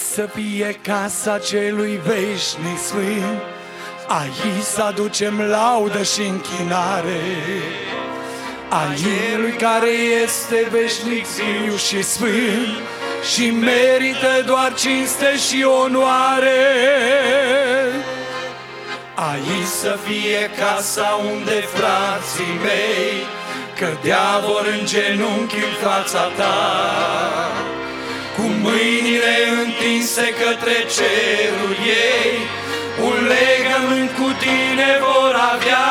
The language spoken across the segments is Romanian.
să fie casa celui veșnic sfânt, aici să aducem laudă și închinare a Celui care este veșnic, viu și sfânt și merită doar cinste și onoare. Aici să fie casa unde frații mei cădea vor în genunchi în fața ta, cu mâinile întinse către cerul ei, un legământ cu tine vor avea.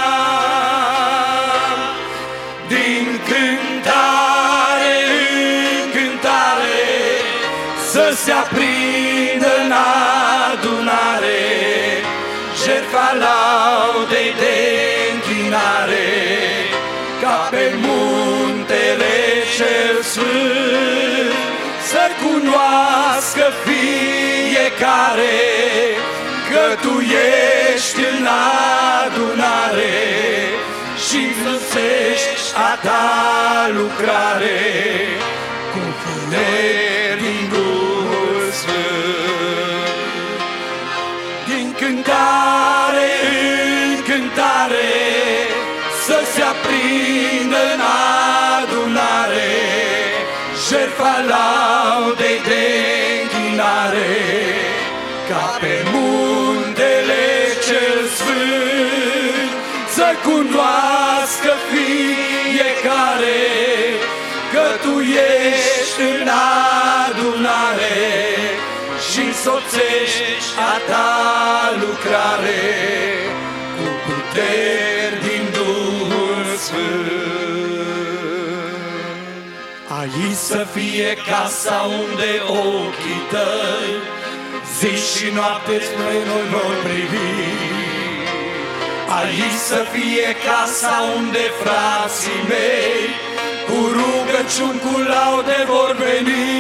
Din cântare în cântare să se aprindă în adunare jertfa laudei de închinare, ca pe muntele cel sfânt să cunoască fiecare că Tu ești în adunare și înfăptuiești a Ta lucrare cu putere din Duhul Sfânt. Din cântare în cântare să se aprindă în adunare jertfa laudei de închinare, ca pe muntele cel sfânt să cunoască fiecare că Tu ești în adunare și însoțești a Ta lucrare cu puteri din Duhul Sfânt. Aici să fie casa unde ochii Tăi zi și noapte spre noi vor privi. Aici să fie casa unde frații mei cu rugăciuni, cu laude vor veni.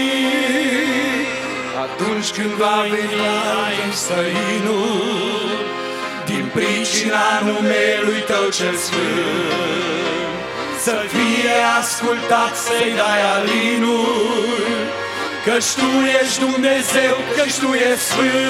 Atunci când va veni aici străinul, din pricina numelui Tău cel sfânt, să fie ascultat, să-i dai alinul, căci Tu ești Dumnezeu, căci Tu ești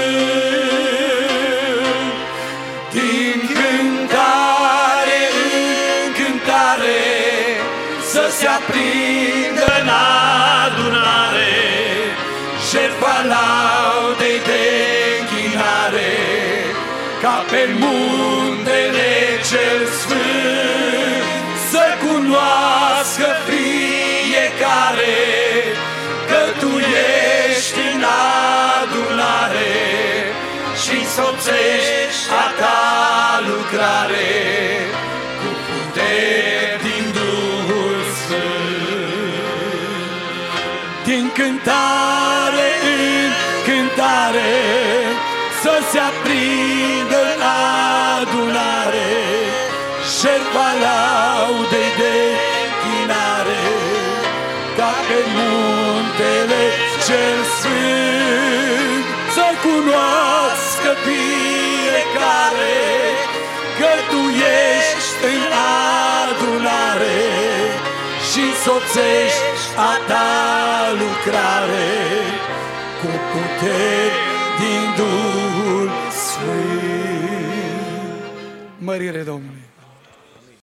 sfânt. Din cântare în cântare să se aprindă în adunare jertfa laudei de închinare, ca pe muntele cel sfânt să cunoască fiecare că Tu ești în adunare și însoțești a Ta lucrare cu puteri din Duhul Sfânt. Din cântare în cântare să se aprindă în adunare jertfa laudei de închinare, ca pe muntele cel sfânt să cunoască fiecare că Tu ești în adunare și însoțești a Ta lucrare cu puteri din Duhul Sfânt. Mărire Domnului!